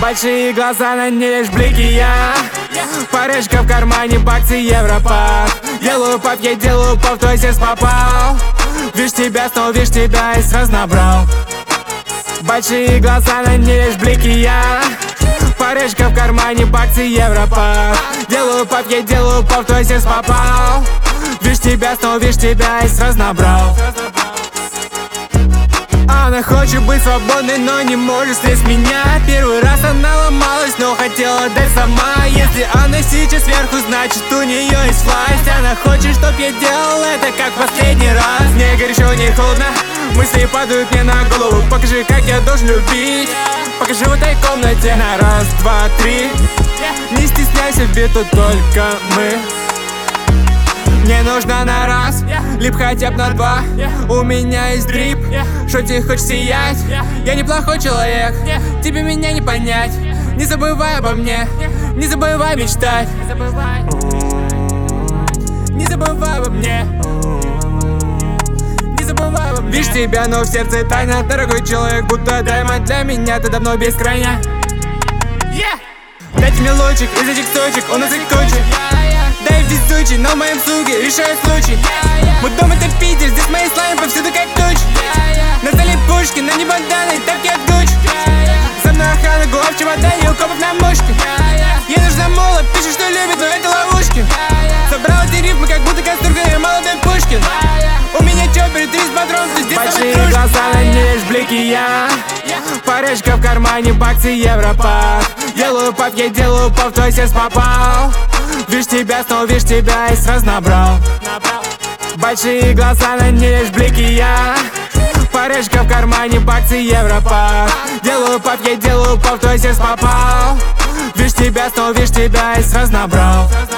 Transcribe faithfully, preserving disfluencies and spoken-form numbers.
Большие глаза, на ней лишь блики я. Парочка в кармане, баксы, Европа. Делаю пап, я делаю пап, в твой сердце попал. Вишь тебя, снова вишь тебя и сразу набрал. Большие глаза, на ней лишь блики я. Парочка в кармане, баксы, Европа. Делаю пап, я делаю пап, в твой сердце попал. Вишь тебя, снова вишь тебя и сразу набрал. Она хочет быть свободной, но не может слезть с меня. Первый раз она ломалась, но хотела дать сама. Если она сейчас сверху, значит у нее есть власть. Она хочет, чтоб я делал это как последний раз. Не горячо, не холодно, мысли падают мне на голову. Покажи, как я должен любить. Покажи в этой комнате на раз, два, три. Не стесняйся, ведь тут только мы. Мне нужно на раз, либо хотя бы на два. У меня есть дрип, что ты хочешь сиять? Я неплохой человек, тебе меня не понять. Не забывай обо мне, не забывай мечтать. Не забывай обо мне, не забывай обо мне. Вижу тебя, но в сердце тайна. Дорогой человек, будто даймонд. Для меня ты давно бескрайня. Дайте мне лучик из этих точек, у нас их куча. Дай везучий, но в моем слуге решаю случай. Мой дом это Питер, здесь мои слаймы повсюду как тучи. На столе пушки, на не банданы, тапки от Гуччи. Со мной охрана, гула в чемодане, у копов на мушке. Ей нужна мола, пишет, что любит, но это ловушки. Собрал эти рифмы, как будто конструктор, я молодой Пушкин. У меня чоппер, тридцать патронов, ты здесь. Большие глаза, на ней лишь блики я. Парочка в кармане, баксы, Европа. Делаю пап, я делаю пап, в твой сердце попал. Вишь тебя, снова вишь тебя и сразу набрал. Большие глаза, на ней лишь блики я. Парочка в кармане, баксы, Европа. Делаю пап, я делаю пап, в твой сердце попал. Вишь тебя, снова вишь тебя и сразу набрал.